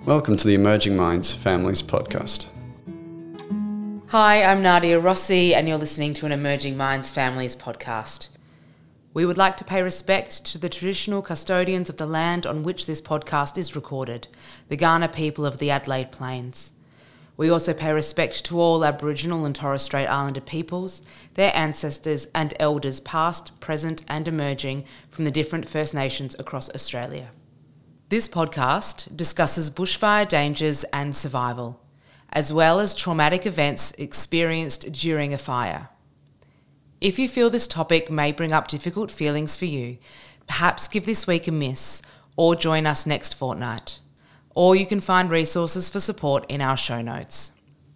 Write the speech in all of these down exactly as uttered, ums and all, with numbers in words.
Welcome to the Emerging Minds Families Podcast. Hi, I'm Nadia Rossi and you're listening to an Emerging Minds Families Podcast. We would like to pay respect to the traditional custodians of the land on which this podcast is recorded, the Kaurna people of the Adelaide Plains. We also pay respect to all Aboriginal and Torres Strait Islander peoples, their ancestors and elders past, present and emerging from the different First Nations across Australia. This podcast discusses bushfire dangers and survival, as well as traumatic events experienced during a fire. If you feel this topic may bring up difficult feelings for you, perhaps give this week a miss or join us next fortnight. Or you can find resources for support in our show notes.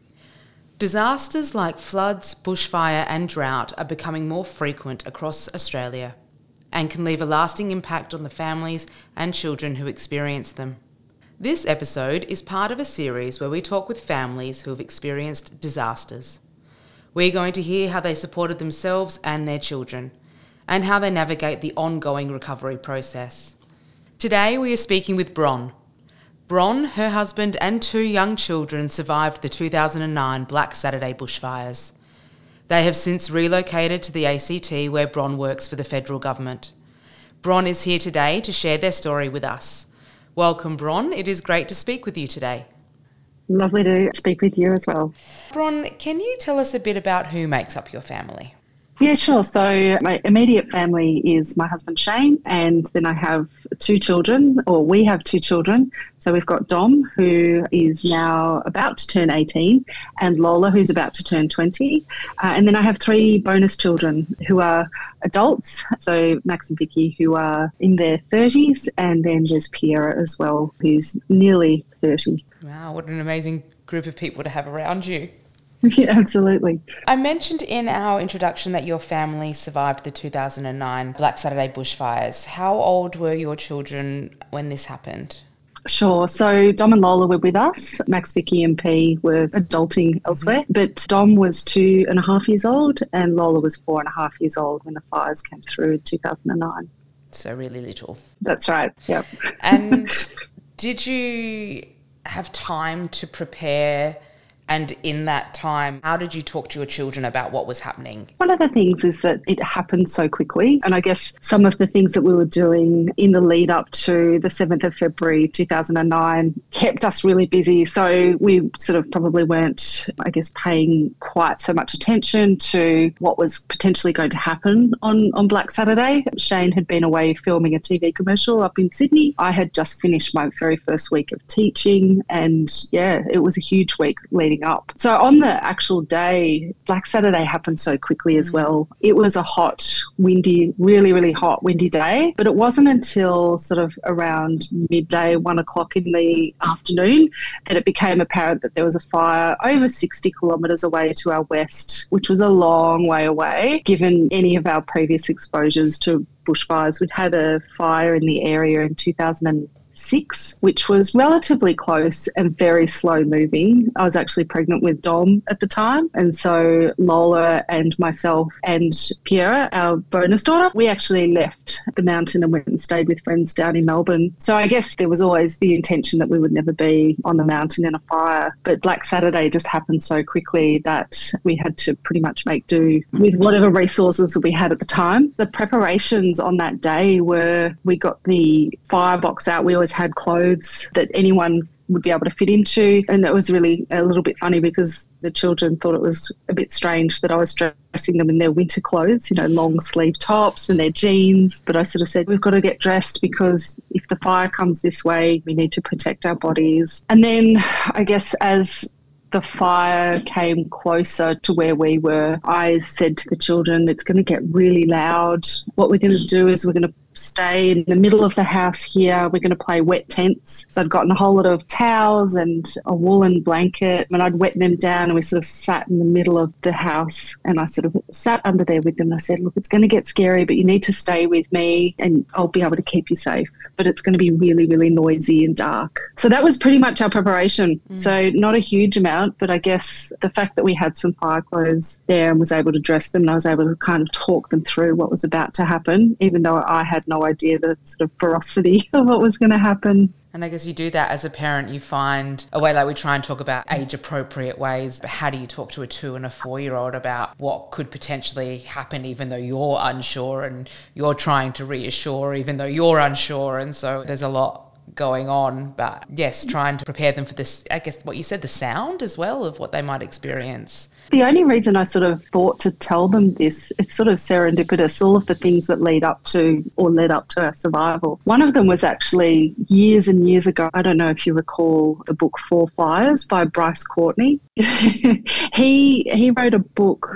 Disasters like floods, bushfire and drought are becoming more frequent across Australia and can leave a lasting impact on the families and children who experience them. This episode is part of a series where we talk with families who have experienced disasters. We're going to hear how they supported themselves and their children, and how they navigate the ongoing recovery process. Today we are speaking with Bron. Bron, her husband and two young children survived the two thousand nine Black Saturday bushfires. They have since relocated to the A C T where Bron works for the federal government. Bron is here today to share their story with us. Welcome, Bron. It is great to speak with you today. Lovely to speak with you as well. Bron, can you tell us a bit about who makes up your family? Yeah, sure. So my immediate family is my husband Shane, and then I have two children, or we have two children. So we've got Dom, who is now about to turn eighteen, and Lola, who's about to turn twenty. Uh, and then I have three bonus children who are adults. So Max and Vicky, who are in their thirties, and then there's Pierre as well, who's nearly thirty. Wow, what an amazing group of people to have around you. Yeah, absolutely. I mentioned in our introduction that your family survived the two thousand nine Black Saturday bushfires. How old were your children when this happened? Sure. So Dom and Lola were with us. Max, Vicky and P were adulting elsewhere. Mm-hmm. But Dom was two and a half years old and Lola was four and a half years old when the fires came through in two thousand nine. So really little. That's right. Yep. And did you have time to prepare? And in that time, how did you talk to your children about what was happening? One of the things is that it happened so quickly. And I guess some of the things that we were doing in the lead up to the seventh of February two thousand nine kept us really busy. So we sort of probably weren't, I guess, paying quite so much attention to what was potentially going to happen on, on Black Saturday. Shane had been away filming a T V commercial up in Sydney. I had just finished my very first week of teaching. And yeah, it was a huge week leading up. So on the actual day, Black Saturday happened so quickly as well. It was a hot, windy, really, really hot, windy day. But it wasn't until sort of around midday, one o'clock in the afternoon, that it became apparent that there was a fire over sixty kilometres away to our west, which was a long way away, given any of our previous exposures to bushfires. We'd had a fire in the area in two thousand six, which was relatively close and very slow moving. I was actually pregnant with Dom at the time. And so Lola and myself and Pierre, our bonus daughter, we actually left the mountain and went and stayed with friends down in Melbourne. So I guess there was always the intention that we would never be on the mountain in a fire. But Black Saturday just happened so quickly that we had to pretty much make do with whatever resources that we had at the time. The preparations on that day were, we got the firebox out. We always had clothes that anyone would be able to fit into. And it was really a little bit funny because the children thought it was a bit strange that I was dressing them in their winter clothes, you know, long sleeve tops and their jeans. But I sort of said, we've got to get dressed because if the fire comes this way, we need to protect our bodies. And then I guess as the fire came closer to where we were, I said to the children, it's going to get really loud. What we're going to do is we're going to stay in the middle of the house here. We're going to play wet tents. So I'd gotten a whole lot of towels and a woolen blanket, and I'd wet them down, and we sort of sat in the middle of the house, and I sort of sat under there with them. I said, look, it's going to get scary, but you need to stay with me and I'll be able to keep you safe. But it's going to be really, really noisy and dark. So that was pretty much our preparation. Mm. So not a huge amount, but I guess the fact that we had some fire clothes there and was able to dress them, and I was able to kind of talk them through what was about to happen, even though I had no idea the sort of ferocity of what was going to happen. And I guess you do that as a parent, you find a way, like we try and talk about age appropriate ways, but how do you talk to a two and a four year old about what could potentially happen even though you're unsure, and you're trying to reassure even though you're unsure. And so there's a lot going on, but yes, trying to prepare them for this, I guess what you said, the sound as well of what they might experience. The only reason I sort of thought to tell them this, it's sort of serendipitous, all of the things that lead up to or led up to our survival. One of them was actually years and years ago. I don't know if you recall the book Four Fires by Bryce Courtney. he he wrote a book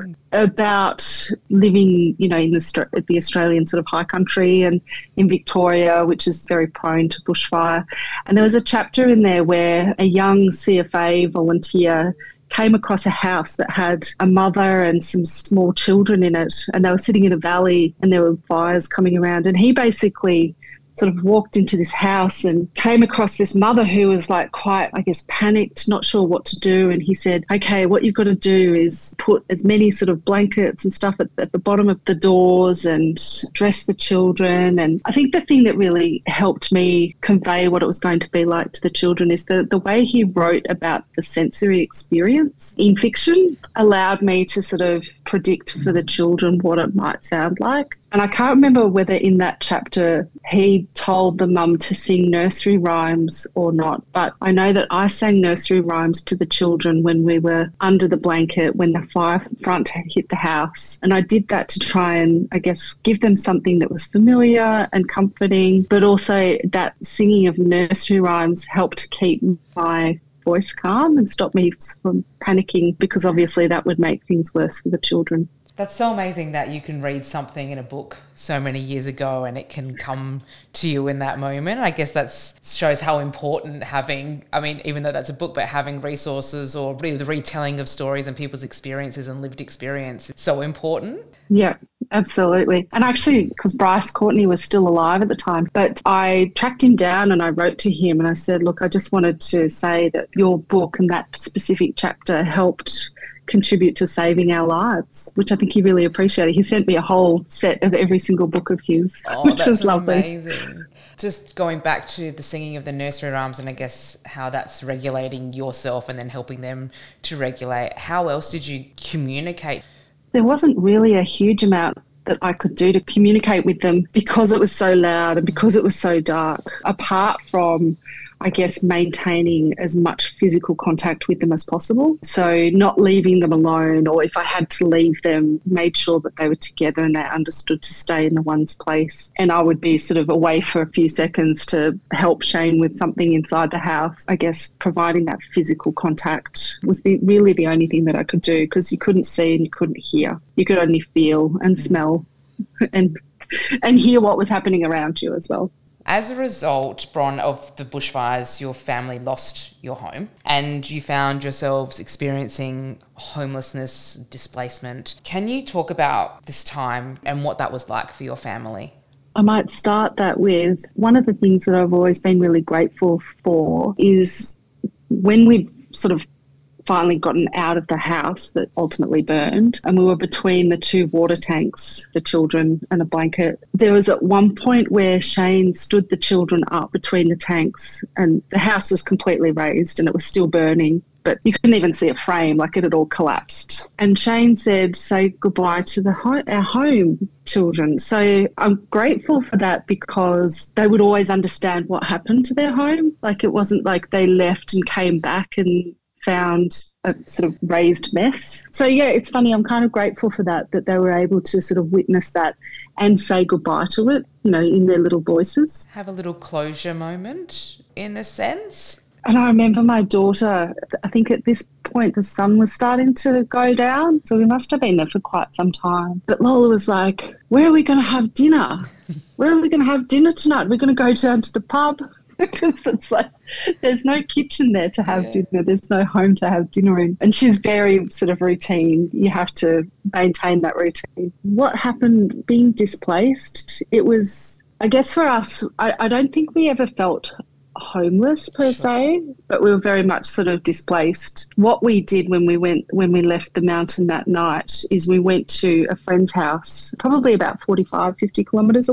about living, you know, in the, the Australian sort of high country and in Victoria, which is very prone to bushfire. And there was a chapter in there where a young C F A volunteer came across a house that had a mother and some small children in it, and they were sitting in a valley and there were fires coming around, and he basically sort of walked into this house and came across this mother who was like quite, I guess, panicked, not sure what to do. And he said, okay, what you've got to do is put as many sort of blankets and stuff at, at the bottom of the doors and dress the children. And I think the thing that really helped me convey what it was going to be like to the children is the, the way he wrote about the sensory experience in fiction allowed me to sort of predict for the children what it might sound like. And I can't remember whether in that chapter he told the mum to sing nursery rhymes or not, but I know that I sang nursery rhymes to the children when we were under the blanket, when the fire front hit the house. And I did that to try and, I guess, give them something that was familiar and comforting, but also that singing of nursery rhymes helped keep my voice calm and stop me from panicking, because obviously that would make things worse for the children. That's so amazing that you can read something in a book so many years ago and it can come to you in that moment. I guess that shows how important having, I mean, even though that's a book, but having resources or the retelling of stories and people's experiences and lived experience is so important. Yeah, absolutely. And actually, because Bryce Courtney was still alive at the time, but I tracked him down and I wrote to him and I said, look, I just wanted to say that your book and that specific chapter helped contribute to saving our lives, which I think he really appreciated. He sent me a whole set of every single book of his, oh, which that's was lovely. Amazing. Just going back to the singing of the nursery rhymes and I guess how that's regulating yourself and then helping them to regulate. How else did you communicate? There wasn't really a huge amount that I could do to communicate with them because it was so loud and because it was so dark, apart from, I guess, maintaining as much physical contact with them as possible. So not leaving them alone, or if I had to leave them, made sure that they were together and they understood to stay in the one's place. And I would be sort of away for a few seconds to help Shane with something inside the house. I guess providing that physical contact was the, really the only thing that I could do, because you couldn't see and you couldn't hear. You could only feel and smell and and hear what was happening around you as well. As a result, Bron, of the bushfires, your family lost your home and you found yourselves experiencing homelessness, displacement. Can you talk about this time and what that was like for your family? I might start that with one of the things that I've always been really grateful for is when we sort of finally gotten out of the house that ultimately burned and we were between the two water tanks, the children and a blanket. There was at one point where Shane stood the children up between the tanks and the house was completely razed and it was still burning, but you couldn't even see a frame, like it had all collapsed. And Shane said, say goodbye to the ho- our home, children. So I'm grateful for that because they would always understand what happened to their home. Like it wasn't like they left and came back and found a sort of raised mess. So yeah, it's funny, I'm kind of grateful for that, that they were able to sort of witness that and say goodbye to it, you know, in their little voices. Have a little closure moment in a sense. And I remember my daughter, I think at this point the sun was starting to go down, so we must have been there for quite some time. But Lola was like, where are we going to have dinner? Where are we going to have dinner tonight? We're going to go down to the pub. Because it's like there's no kitchen there to have yeah. dinner. There's no home to have dinner in. And she's very sort of routine. You have to maintain that routine. What happened being displaced, it was, I guess for us, I, I don't think we ever felt homeless per se, but we were very much sort of displaced. What we did when we went, when we left the mountain that night is we went to a friend's house, probably about forty-five, fifty kilometres away.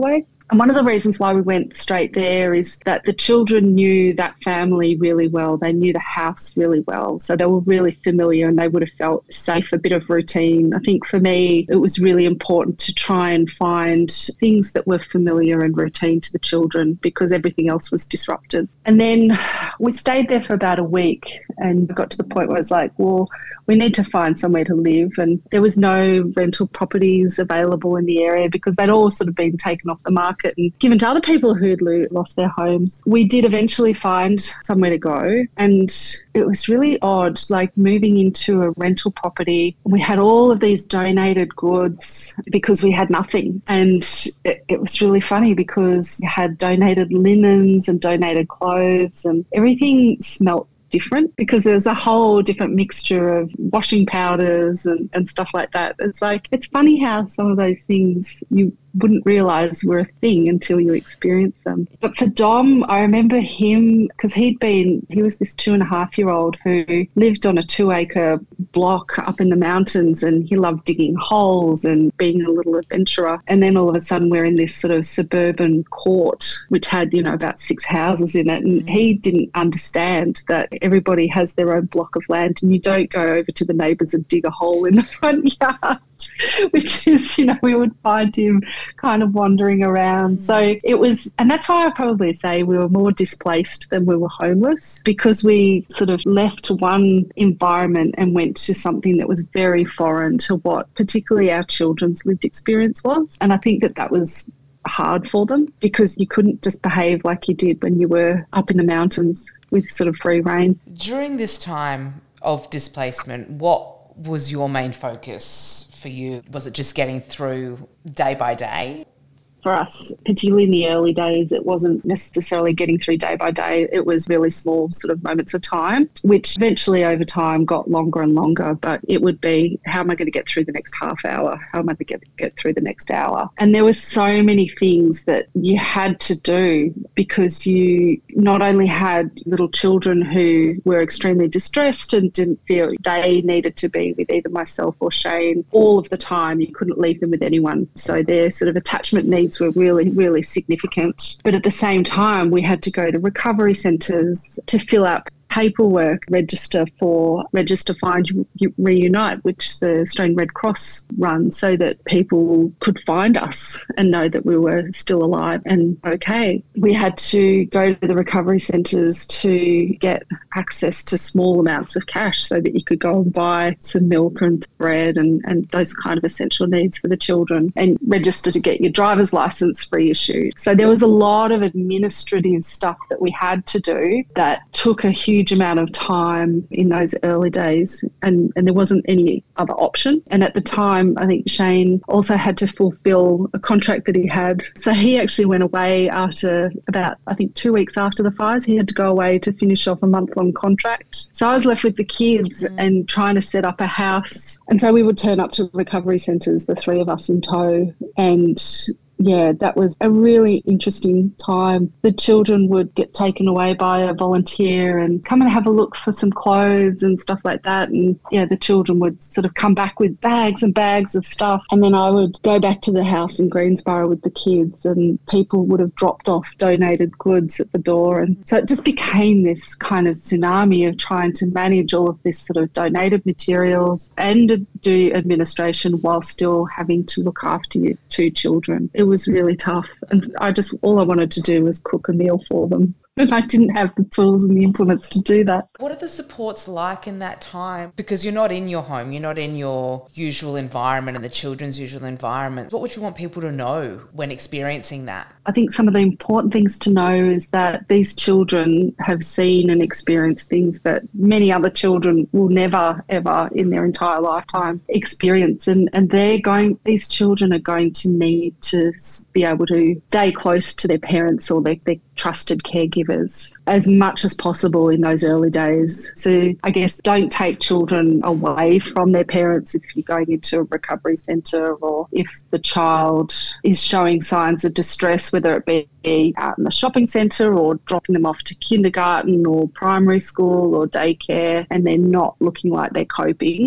And one of the reasons why we went straight there is that the children knew that family really well. They knew the house really well. So they were really familiar and they would have felt safe, a bit of routine. I think for me, it was really important to try and find things that were familiar and routine to the children because everything else was disrupted. And then we stayed there for about a week and got to the point where I was like, well, we need to find somewhere to live. And there was no rental properties available in the area because they'd all sort of been taken off the market and given to other people who'd lost their homes. We did eventually find somewhere to go, and it was really odd, like moving into a rental property. We had all of these donated goods because we had nothing. And it, it was really funny because you had donated linens and donated clothes and everything smelt different because there's a whole different mixture of washing powders and, and stuff like that. It's like, it's funny how some of those things you wouldn't realise were a thing until you experience them. But for Dom, I remember him because he'd been, he was this two and a half year old who lived on a two acre block up in the mountains, and he loved digging holes and being a little adventurer. And then all of a sudden we're in this sort of suburban court which had, you know, about six houses in it, and he didn't understand that everybody has their own block of land and you don't go over to the neighbours and dig a hole in the front yard. Which is, you know, we would find him kind of wandering around. So it was, and that's why I probably say we were more displaced than we were homeless, because we sort of left one environment and went to something that was very foreign to what particularly our children's lived experience was. And I think that that was hard for them because you couldn't just behave like you did when you were up in the mountains with sort of free rein. During this time of displacement, what was your main focus for you? Was it just getting through day by day? For us, particularly in the early days, it wasn't necessarily getting through day by day. It was really small sort of moments of time, which eventually over time got longer and longer. But it would be, how am I going to get through the next half hour? How am I going to get, get through the next hour? And there were so many things that you had to do because you not only had little children who were extremely distressed and didn't feel they needed to be with either myself or Shane all of the time. You couldn't leave them with anyone. So their sort of attachment needs were really, really significant. But at the same time, we had to go to recovery centres to fill out paperwork, register for Register, Find, Reunite, which the Australian Red Cross runs, so that people could find us and know that we were still alive and okay. We had to go to the recovery centres to get access to small amounts of cash so that you could go and buy some milk and bread and, and those kind of essential needs for the children, and register to get your driver's licence reissued. So there was a lot of administrative stuff that we had to do that took a huge amount of time in those early days, and, and there wasn't any other option. And at the time, I think Shane also had to fulfill a contract that he had. So he actually went away after about, I think, two weeks after the fires. He had to go away to finish off a month-long contract. So I was left with the kids mm. and trying to set up a house. And so we would turn up to recovery centres, the three of us in tow, and yeah, that was a really interesting time. The children would get taken away by a volunteer and come and have a look for some clothes and stuff like that. And yeah, the children would sort of come back with bags and bags of stuff. And then I would go back to the house in Greensboro with the kids, and people would have dropped off donated goods at the door. And so it just became this kind of tsunami of trying to manage all of this sort of donated materials and do administration while still having to look after your two children. It was really tough, and I just all I wanted to do was cook a meal for them, and I didn't have the tools and the implements to do that. What are the supports like in that time? Because you're not in your home, you're not in your usual environment and the children's usual environment. What would you want people to know when experiencing that? I think some of the important things to know is that these children have seen and experienced things that many other children will never, ever in their entire lifetime experience. And, and they're going, these children are going to need to be able to stay close to their parents or their, their trusted caregivers as much as possible in those early days. So I guess don't take children away from their parents if you're going into a recovery centre, or if the child is showing signs of distress, whether it be out in the shopping centre or dropping them off to kindergarten or primary school or daycare, and they're not looking like they're coping.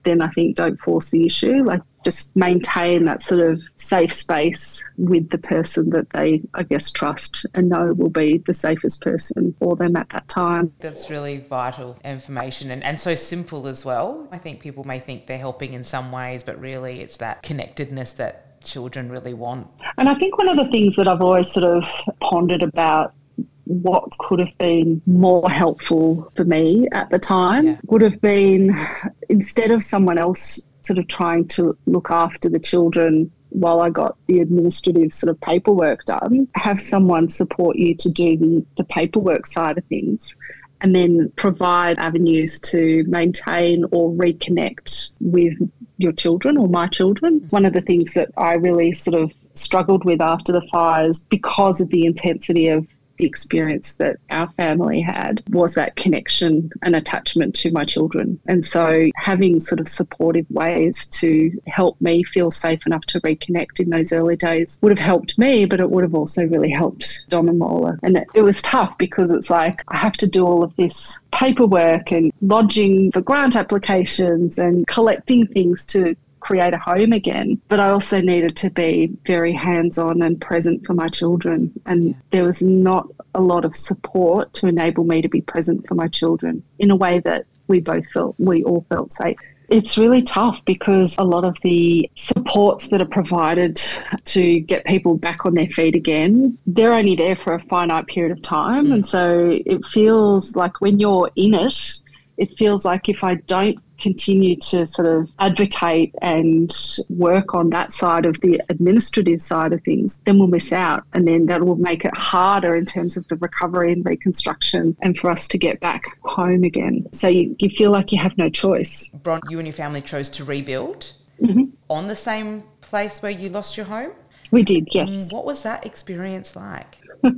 then I think don't force the issue. Like, just maintain that sort of safe space with the person that they, I guess, trust and know will be the safest person for them at that time. That's really vital information and, and so simple as well. I think people may think they're helping in some ways, but really it's that connectedness that children really want. And I think one of the things that I've always sort of pondered about what could have been more helpful for me at the time yeah. would have been, instead of someone else sort of trying to look after the children while I got the administrative sort of paperwork done, have someone support you to do the, the paperwork side of things, and then provide avenues to maintain or reconnect with your children or my children. One of the things that I really sort of struggled with after the fires, because of the intensity of the experience that our family had, was that connection and attachment to my children. And so having sort of supportive ways to help me feel safe enough to reconnect in those early days would have helped me, but it would have also really helped Dom and Lola. And it, it was tough because it's like I have to do all of this paperwork and lodging for grant applications and collecting things to create a home again. But I also needed to be very hands-on and present for my children. And yeah. there was not a lot of support to enable me to be present for my children in a way that we both felt, we all felt safe. It's really tough because a lot of the supports that are provided to get people back on their feet again, they're only there for a finite period of time. Mm. And so it feels like when you're in it, it feels like if I don't continue to sort of advocate and work on that side of the administrative side of things, then we'll miss out. And then that will make it harder in terms of the recovery and reconstruction and for us to get back home again. So you, you feel like you have no choice. Bron, you and your family chose to rebuild mm-hmm. on the same place where you lost your home? We did, yes. What was that experience like?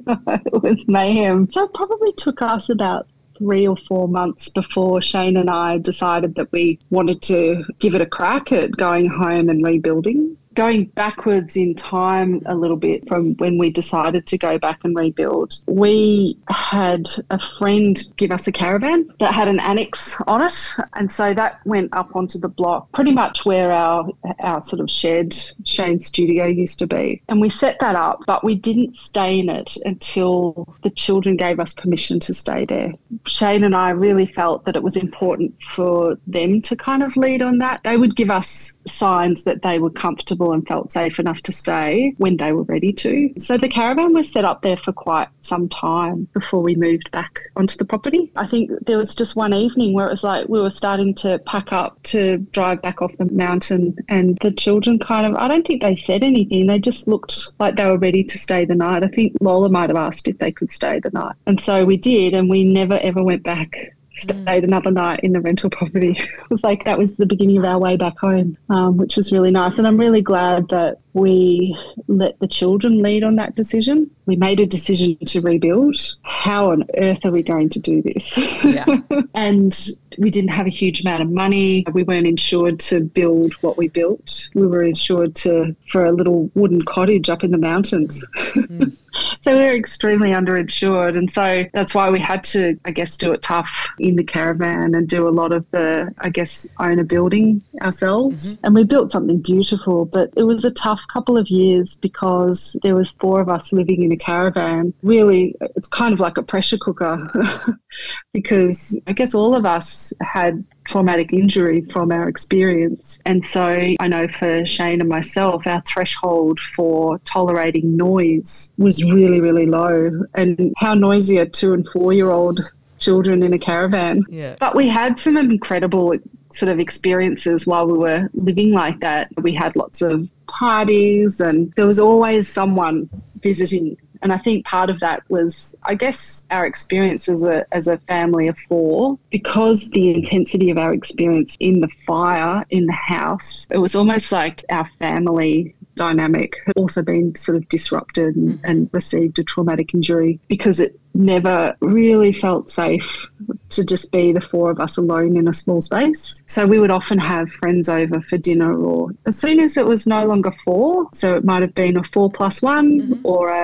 It was mayhem. So it probably took us about three or four months before Shane and I decided that we wanted to give it a crack at going home and rebuilding. Going backwards in time a little bit from when we decided to go back and rebuild, we had a friend give us a caravan that had an annex on it. And so that went up onto the block, pretty much where our, our sort of shed, Shane's studio used to be. And we set that up, but we didn't stay in it until the children gave us permission to stay there. Shane and I really felt that it was important for them to kind of lead on that. They would give us signs that they were comfortable and felt safe enough to stay when they were ready to. So the caravan was set up there for quite some time before we moved back onto the property. I think there was just one evening where it was like we were starting to pack up to drive back off the mountain, and the children kind of, I don't think they said anything. They just looked like they were ready to stay the night. I think Lola might have asked if they could stay the night. And so we did, and we never ever went back. Stayed another night in the rental property. It was like that was the beginning of our way back home, um, which was really nice. And I'm really glad that we let the children lead on that decision. We made a decision to rebuild. How on earth are we going to do this? Yeah. And we didn't have a huge amount of money. We weren't insured to build what we built. We were insured to for a little wooden cottage up in the mountains. Mm. So we were extremely underinsured. And so that's why we had to, I guess, do it tough in the caravan and do a lot of the, I guess, owner building ourselves. Mm-hmm. And we built something beautiful, but it was a tough couple of years because there was four of us living in a caravan. Really, it's kind of like a pressure cooker because I guess all of us had traumatic injury from our experience. And so I know for Shane and myself, our threshold for tolerating noise was really, really low. And how noisy are two and four-year-old children in a caravan? Yeah. But we had some incredible sort of experiences while we were living like that. We had lots of parties and there was always someone visiting. And I think part of that was, I guess, our experience as a as a family of four, because the intensity of our experience in the fire in the house, it was almost like our family dynamic had also been sort of disrupted and, and received a traumatic injury because it never really felt safe to just be the four of us alone in a small space. So we would often have friends over for dinner, or as soon as it was no longer four, so it might have been a four plus one mm-hmm. or a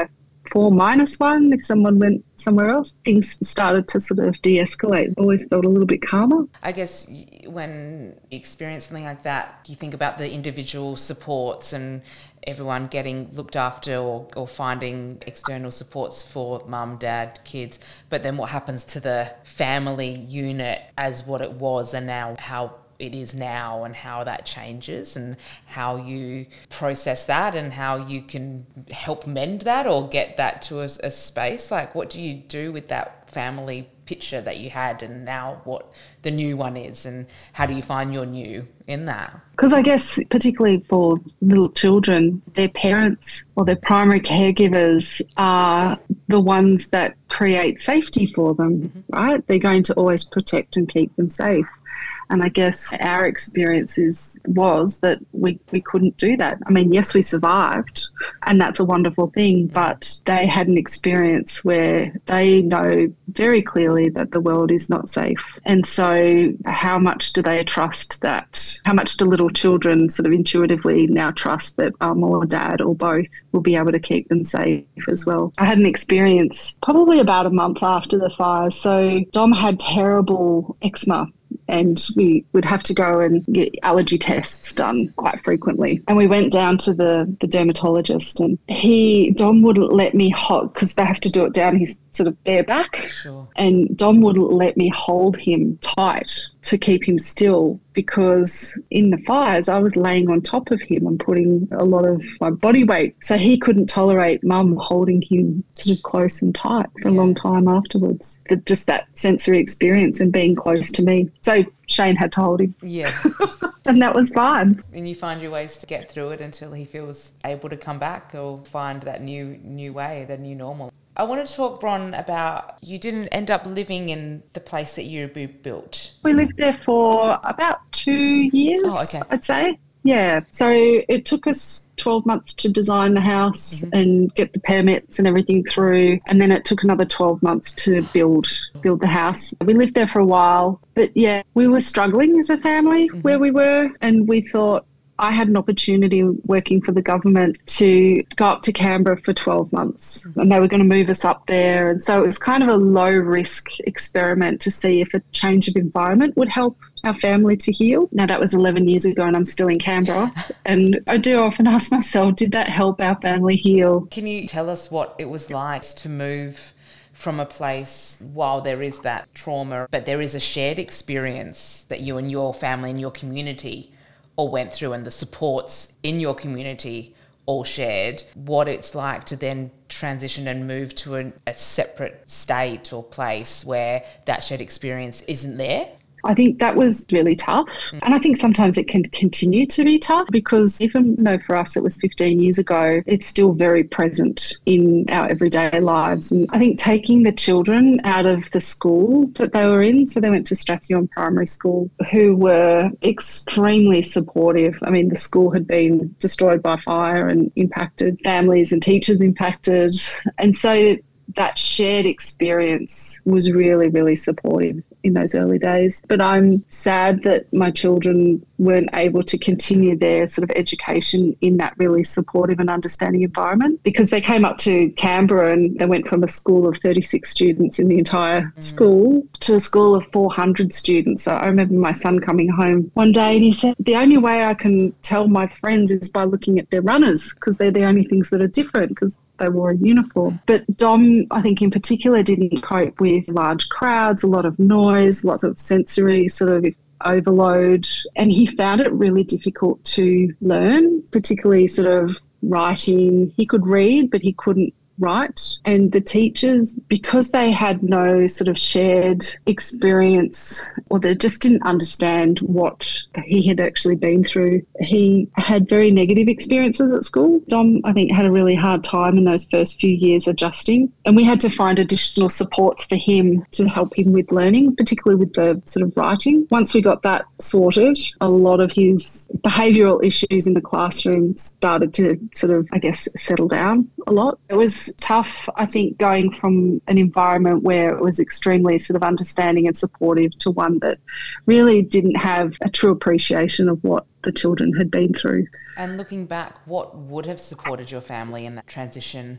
four minus one if someone went somewhere else. Things started to sort of de-escalate. Always felt a little bit calmer. I guess when you experience something like that, you think about the individual supports and everyone getting looked after or, or finding external supports for mum, dad, kids. But then what happens to the family unit as what it was and now how it is now, and how that changes and how you process that and how you can help mend that or get that to a, a space. Like, what do you do with that family picture that you had and now what the new one is, and how do you find your new in that? Because I guess particularly for little children, their parents or their primary caregivers are the ones that create safety for them, mm-hmm. right? They're going to always protect and keep them safe. And I guess our experience is, was that we, we couldn't do that. I mean, yes, we survived, and that's a wonderful thing, but they had an experience where they know very clearly that the world is not safe. And so how much do they trust that? How much do little children sort of intuitively now trust that mum or dad or both will be able to keep them safe as well? I had an experience probably about a month after the fires. So Dom had terrible eczema, and we would have to go and get allergy tests done quite frequently. And we went down to the, the dermatologist, and he, Dom wouldn't let me hold, because they have to do it down his sort of bare back. Sure. And Dom wouldn't let me hold him tight to keep him still, because in the fires I was laying on top of him and putting a lot of my body weight. So he couldn't tolerate mum holding him sort of close and tight for a yeah. long time afterwards. The, just that sensory experience and being close to me. So Shane had to hold him. Yeah. And that was fine. And you find your ways to get through it until he feels able to come back or find that new new way, the new normal. I want to talk, Bron, about you didn't end up living in the place that you built. We lived there for about two years, oh, okay. I'd say. Yeah. So it took us twelve months to design the house mm-hmm. and get the permits and everything through. And then it took another twelve months to build build the house. We lived there for a while. But yeah, we were struggling as a family mm-hmm. where we were. And we thought, I had an opportunity working for the government to go up to Canberra for twelve months, and they were going to move us up there. And so it was kind of a low risk experiment to see if a change of environment would help our family to heal. Now, that was eleven years ago and I'm still in Canberra. And I do often ask myself, did that help our family heal? Can you tell us what it was like to move from a place while there is that trauma, but there is a shared experience that you and your family and your community all went through, and the supports in your community all shared, what it's like to then transition and move to a, a separate state or place where that shared experience isn't there? I think that was really tough. And I think sometimes it can continue to be tough, because even though for us it was fifteen years ago, it's still very present in our everyday lives. And I think taking the children out of the school that they were in, so they went to Stratheon Primary School, who were extremely supportive. I mean, the school had been destroyed by fire and impacted families and teachers impacted. And so that shared experience was really, really supportive in those early days. But I'm sad that my children weren't able to continue their sort of education in that really supportive and understanding environment, because they came up to Canberra and they went from a school of thirty-six students in the entire mm. school to a school of four hundred students. So I remember my son coming home one day and he said, the only way I can tell my friends is by looking at their runners, because they're the only things that are different, because they wore a uniform. But Dom, I think in particular, didn't cope with large crowds, a lot of noise, lots of sensory sort of overload. And he found it really difficult to learn, particularly sort of writing. He could read, but he couldn't write. And the teachers, because they had no sort of shared experience, or they just didn't understand what he had actually been through, he had very negative experiences at school. Dom, I think, had a really hard time in those first few years adjusting. And we had to find additional supports for him to help him with learning, particularly with the sort of writing. Once we got that sorted, a lot of his behavioural issues in the classroom started to sort of, I guess, settle down a lot. It was tough, I think, going from an environment where it was extremely sort of understanding and supportive to one that really didn't have a true appreciation of what the children had been through. And looking back, what would have supported your family in that transition?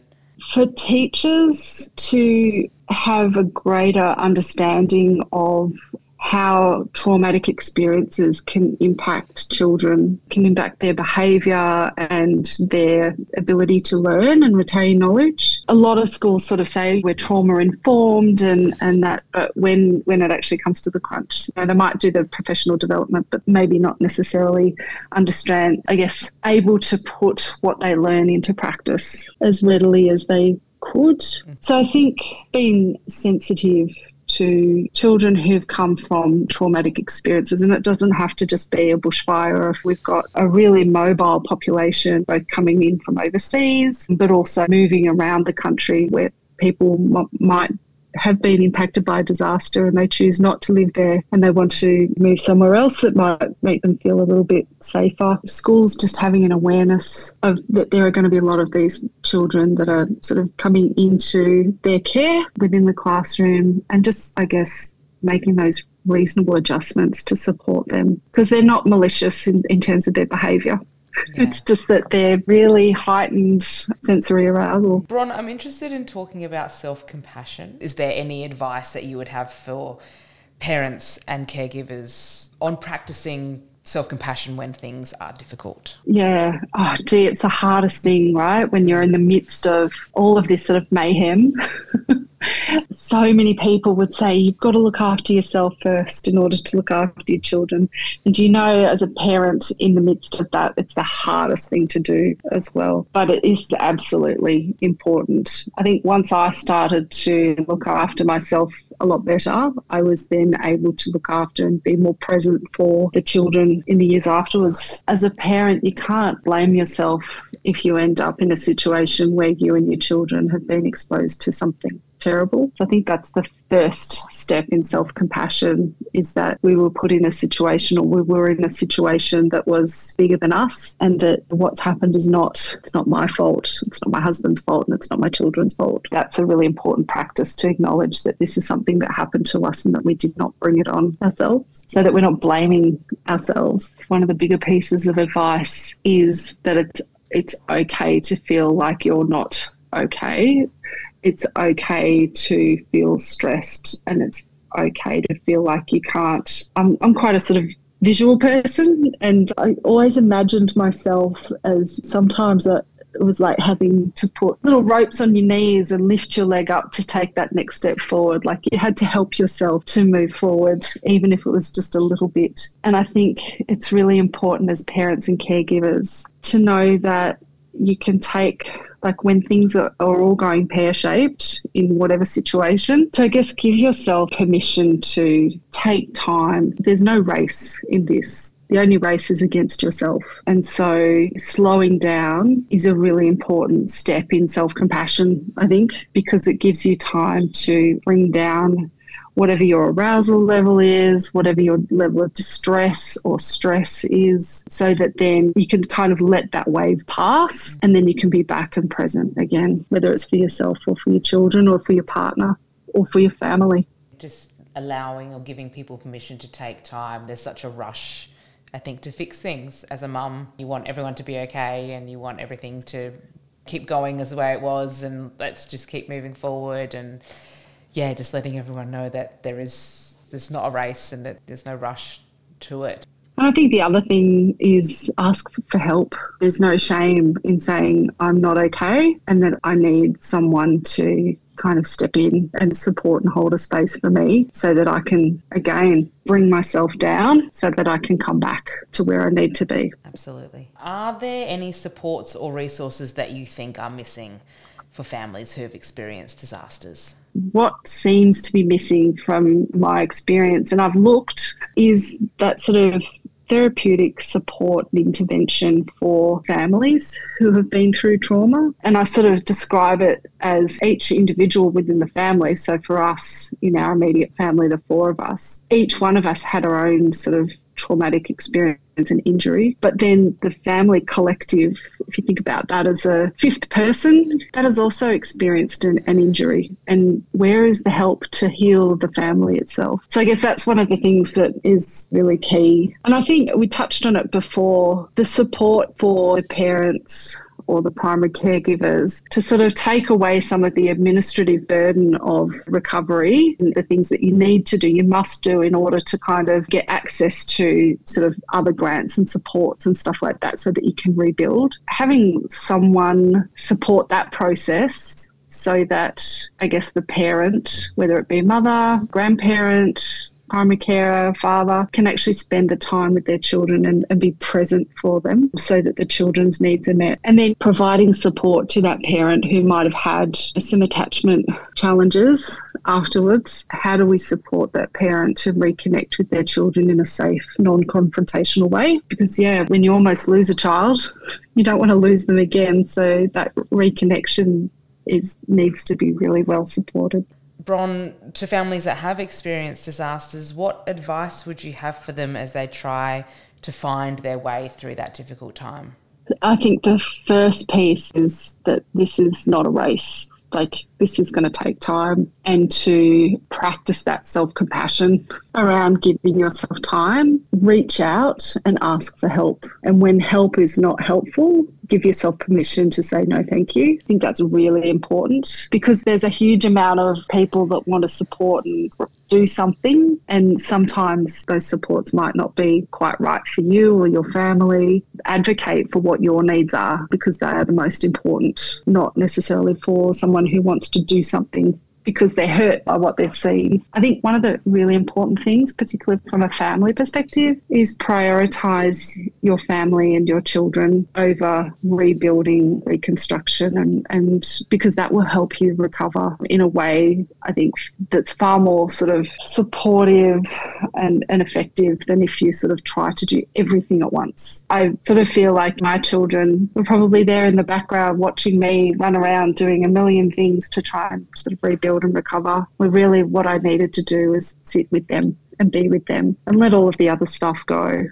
For teachers to have a greater understanding of how traumatic experiences can impact children, can impact their behaviour and their ability to learn and retain knowledge. A lot of schools sort of say we're trauma informed and, and that, but when, when it actually comes to the crunch, you know, they might do the professional development, but maybe not necessarily understand, I guess, able to put what they learn into practice as readily as they could. So I think being sensitive to children who've come from traumatic experiences, and it doesn't have to just be a bushfire, or if we've got a really mobile population both coming in from overseas but also moving around the country where people m- might have been impacted by a disaster and they choose not to live there and they want to move somewhere else that might make them feel a little bit safer. Schools just having an awareness of that there are going to be a lot of these children that are sort of coming into their care within the classroom, and just, I guess, making those reasonable adjustments to support them, because they're not malicious in, in terms of their behaviour. Yeah. It's just that they're really heightened sensory arousal. Bron, I'm interested in talking about self-compassion. Is there any advice that you would have for parents and caregivers on practicing self-compassion when things are difficult? Yeah. Oh, gee, it's the hardest thing, right? When you're in the midst of all of this sort of mayhem. So many people would say you've got to look after yourself first in order to look after your children. And you know, as a parent in the midst of that, it's the hardest thing to do as well. But it is absolutely important. I think once I started to look after myself a lot better, I was then able to look after and be more present for the children in the years afterwards. As a parent, you can't blame yourself if you end up in a situation where you and your children have been exposed to something terrible. So I think that's the first step in self-compassion, is that we were put in a situation, or we were in a situation that was bigger than us, and that what's happened is not, it's not my fault, it's not my husband's fault, and it's not my children's fault. That's a really important practice, to acknowledge that this is something that happened to us and that we did not bring it on ourselves, so that we're not blaming ourselves. One of the bigger pieces of advice is that it's it's okay to feel like you're not okay. It's okay to feel stressed, and it's okay to feel like you can't. I'm, I'm quite a sort of visual person, and I always imagined myself as sometimes a, it was like having to put little ropes on your knees and lift your leg up to take that next step forward. Like you had to help yourself to move forward, even if it was just a little bit. And I think it's really important as parents and caregivers to know that you can take, like when things are, are all going pear-shaped in whatever situation, to I guess give yourself permission to take time. There's no race in this. The only race is against yourself. And so slowing down is a really important step in self-compassion, I think, because it gives you time to bring down whatever your arousal level is, whatever your level of distress or stress is, so that then you can kind of let that wave pass, and then you can be back and present again, whether it's for yourself or for your children or for your partner or for your family. Just allowing or giving people permission to take time. There's such a rush, I think, to fix things. As a mum, you want everyone to be okay and you want everything to keep going as the way it was, and let's just keep moving forward. And yeah, just letting everyone know that there is, there's not a race and that there's no rush to it. And I think the other thing is ask for help. There's no shame in saying I'm not okay and that I need someone to kind of step in and support and hold a space for me, so that I can, again, bring myself down so that I can come back to where I need to be. Absolutely. Are there any supports or resources that you think are missing for families who have experienced disasters? What seems to be missing from my experience, and I've looked, is that sort of therapeutic support and intervention for families who have been through trauma. And I sort of describe it as each individual within the family. So for us, in our immediate family, the four of us, each one of us had our own sort of traumatic experience and injury. But then the family collective, if you think about that as a fifth person, that has also experienced an, an injury. And where is the help to heal the family itself? So I guess that's one of the things that is really key. And I think we touched on it before, the support for the parents or the primary caregivers to sort of take away some of the administrative burden of recovery and the things that you need to do, you must do in order to kind of get access to sort of other grants and supports and stuff like that so that you can rebuild. Having someone support that process so that, I guess, the parent, whether it be mother, grandparent, primary carer, father, can actually spend the time with their children and, and be present for them so that the children's needs are met. And then providing support to that parent who might have had some attachment challenges afterwards. How do we support that parent to reconnect with their children in a safe, non-confrontational way? Because, yeah, when you almost lose a child, you don't want to lose them again. So that reconnection is needs to be really well supported. Bron, to families that have experienced disasters, what advice would you have for them as they try to find their way through that difficult time? I think the first piece is that this is not a race. Like, this is going to take time, and to practice that self-compassion around giving yourself time. Reach out and ask for help. And when help is not helpful, give yourself permission to say no thank you. I think that's really important because there's a huge amount of people that want to support and do something, and sometimes those supports might not be quite right for you or your family. Advocate for what your needs are because they are the most important, not necessarily for someone who wants to do something because they're hurt by what they've seen. I think one of the really important things, particularly from a family perspective, is prioritise your family and your children over rebuilding, reconstruction, and, and because that will help you recover in a way, I think, that's far more sort of supportive and, and effective than if you sort of try to do everything at once. I sort of feel like my children were probably there in the background watching me run around doing a million things to try and sort of rebuild and recover, where really what I needed to do is sit with them and be with them and let all of the other stuff go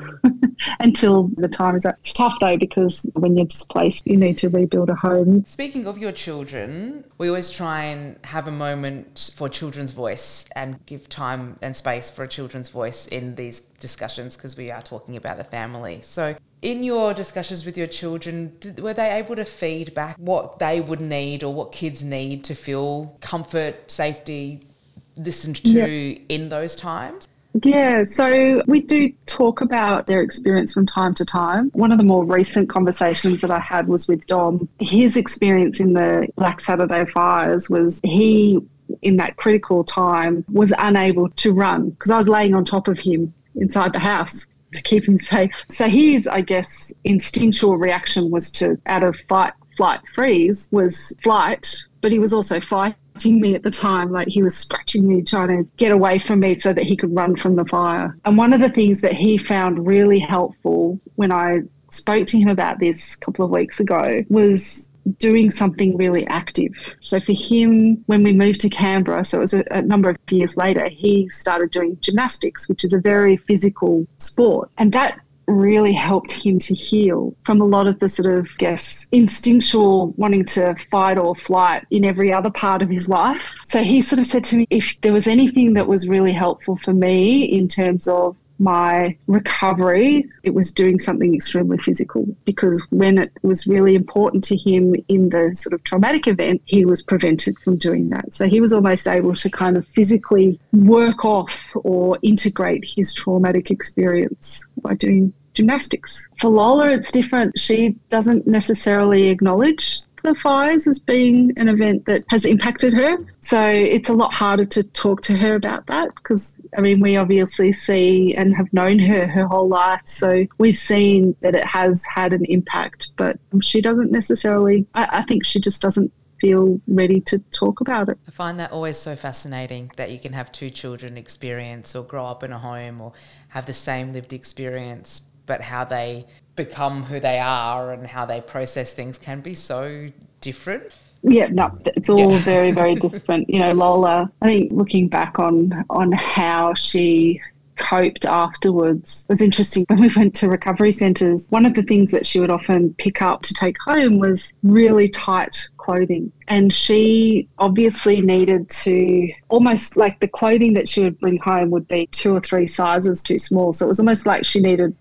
until the time is up. It's tough though because when you're displaced you need to rebuild a home. Speaking of your children, we always try and have a moment for children's voice and give time and space for a children's voice in these discussions because we are talking about the family. So in your discussions with your children, did, were they able to feed back what they would need or what kids need to feel comfort, safety, listened to yeah. in those times? Yeah, so we do talk about their experience from time to time. One of the more recent conversations that I had was with Dom. His experience in the Black Saturday fires was he, in that critical time, was unable to run because I was laying on top of him inside the house to keep him safe. So his, I guess, instinctual reaction was to, out of fight, flight, freeze, was flight, but he was also fighting me at the time. Like, he was scratching me, trying to get away from me so that he could run from the fire. And one of the things that he found really helpful when I spoke to him about this a couple of weeks ago was doing something really active. So for him, when we moved to Canberra, so it was a, a number of years later, he started doing gymnastics, which is a very physical sport. And that really helped him to heal from a lot of the sort of, I guess, instinctual wanting to fight or flight in every other part of his life. So he sort of said to me, if there was anything that was really helpful for me in terms of my recovery, it was doing something extremely physical, because when it was really important to him in the sort of traumatic event, he was prevented from doing that. So he was almost able to kind of physically work off or integrate his traumatic experience by doing gymnastics. For Lola, it's different. She doesn't necessarily acknowledge the fires as being an event that has impacted her. So it's a lot harder to talk to her about that because, I mean, we obviously see and have known her her whole life. So we've seen that it has had an impact, but she doesn't necessarily, I, I think she just doesn't feel ready to talk about it. I find that always so fascinating that you can have two children experience or grow up in a home or have the same lived experience, but how they become who they are and how they process things can be so different. Yeah, no, it's all yeah. very, very different. You know, Lola, I think looking back on on how she coped afterwards was interesting. When we went to recovery centres, one of the things that she would often pick up to take home was really tight clothing. And she obviously needed to, almost like the clothing that she would bring home would be two or three sizes too small. So it was almost like she needed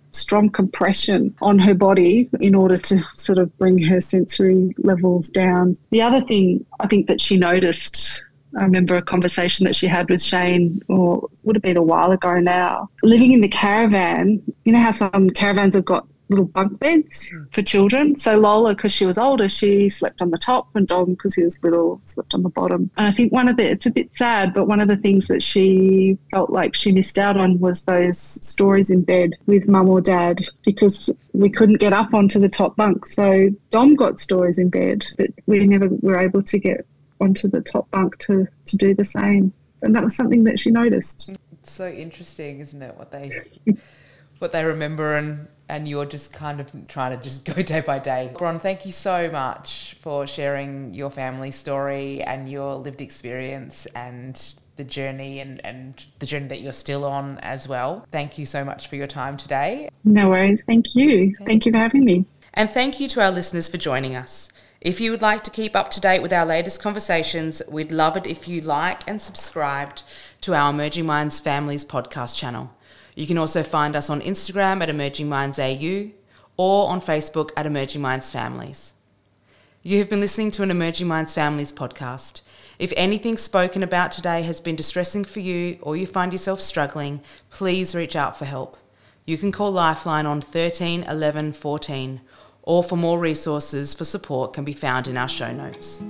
strong compression on her body in order to sort of bring her sensory levels down. The other thing I think that she noticed, I remember a conversation that she had with Shane, or would have been a while ago now, living in the caravan. You know how some caravans have got little bunk beds for children? So Lola, because she was older, she slept on the top, and Dom, because he was little, slept on the bottom. And I think one of the, it's a bit sad, but one of the things that she felt like she missed out on was those stories in bed with mum or dad, because we couldn't get up onto the top bunk. So Dom got stories in bed, but we never were able to get onto the top bunk to, to do the same. And that was something that she noticed. It's so interesting, isn't it, what they what they remember, and and you're just kind of trying to just go day by day. Bron, thank you so much for sharing your family story and your lived experience and the journey and, and the journey that you're still on as well. Thank you so much for your time today. No worries. Thank you. Thank you for having me. And thank you to our listeners for joining us. If you would like to keep up to date with our latest conversations, we'd love it if you like and subscribed to our Emerging Minds Families podcast channel. You can also find us on Instagram at Emerging Minds A U or on Facebook at Emerging Minds Families. You have been listening to an Emerging Minds Families podcast. If anything spoken about today has been distressing for you or you find yourself struggling, please reach out for help. You can call Lifeline on thirteen eleven fourteen, or for more resources for support can be found in our show notes.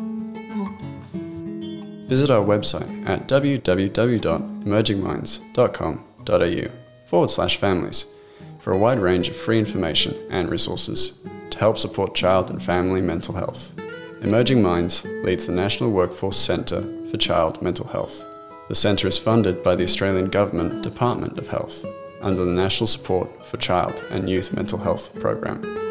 Visit our website at w w w dot emerging minds dot com dot a u forward slash families for a wide range of free information and resources to help support child and family mental health. Emerging Minds leads the National Workforce Centre for Child Mental Health. The centre is funded by the Australian Government Department of Health under the National Support for Child and Youth Mental Health program.